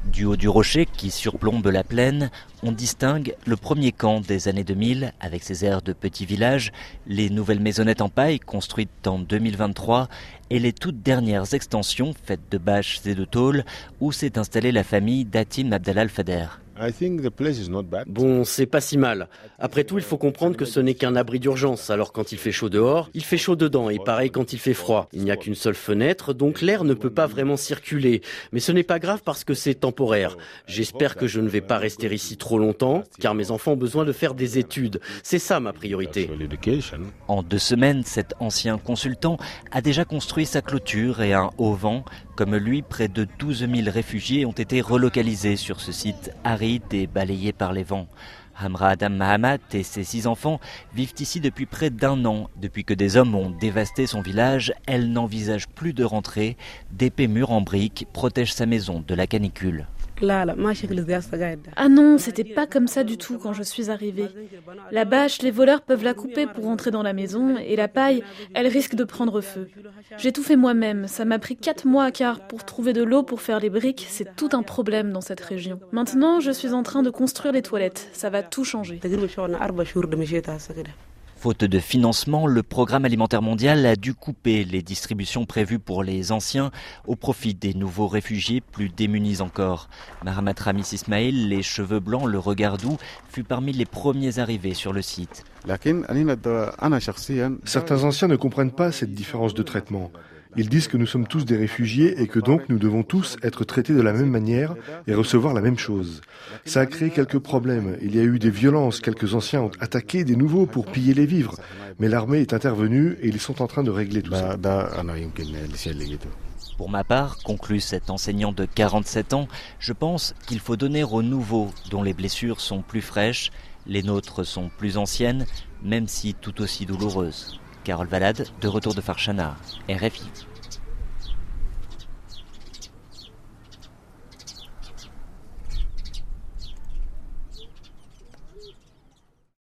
Du haut du rocher qui surplombe la plaine, on distingue le premier camp des années 2000 avec ses airs de petit village, les nouvelles maisonnettes en paille construites en 2023 et les toutes dernières extensions faites de bâches et de tôles où s'est installée la famille d'Hatim Abdallah Al-Fader. Bon, c'est pas si mal. Après tout, il faut comprendre que ce n'est qu'un abri d'urgence. Alors quand il fait chaud dehors, il fait chaud dedans. Et pareil quand il fait froid. Il n'y a qu'une seule fenêtre, donc l'air ne peut pas vraiment circuler. Mais ce n'est pas grave parce que c'est temporaire. J'espère que je ne vais pas rester ici trop longtemps, car mes enfants ont besoin de faire des études. C'est ça ma priorité. En 2 semaines, cet ancien consultant a déjà construit sa clôture et un auvent. Comme lui, près de 12 000 réfugiés ont été relocalisés sur ce site aride et balayé par les vents. Hamra Adam Mahamat et ses 6 enfants vivent ici depuis près d'1 an. Depuis que des hommes ont dévasté son village, elle n'envisage plus de rentrer. D'épais murs en briques protègent sa maison de la canicule. Ah non, c'était pas comme ça du tout quand je suis arrivée. La bâche, les voleurs peuvent la couper pour rentrer dans la maison et la paille, elle risque de prendre feu. J'ai tout fait moi-même, ça m'a pris 4 mois car pour trouver de l'eau pour faire les briques, c'est tout un problème dans cette région. Maintenant, je suis en train de construire les toilettes, ça va tout changer. Faute de financement, le Programme alimentaire mondial a dû couper les distributions prévues pour les anciens au profit des nouveaux réfugiés plus démunis encore. Mahamat Ramis Ismail, les cheveux blancs, le regard doux, fut parmi les premiers arrivés sur le site. Certains anciens ne comprennent pas cette différence de traitement. Ils disent que nous sommes tous des réfugiés et que donc nous devons tous être traités de la même manière et recevoir la même chose. Ça a créé quelques problèmes. Il y a eu des violences, quelques anciens ont attaqué des nouveaux pour piller les vivres. Mais l'armée est intervenue et ils sont en train de régler tout ça. Pour ma part, conclut cet enseignant de 47 ans, je pense qu'il faut donner aux nouveaux dont les blessures sont plus fraîches, les nôtres sont plus anciennes, même si tout aussi douloureuses. Carole Valade, de retour de Farchana, RFI.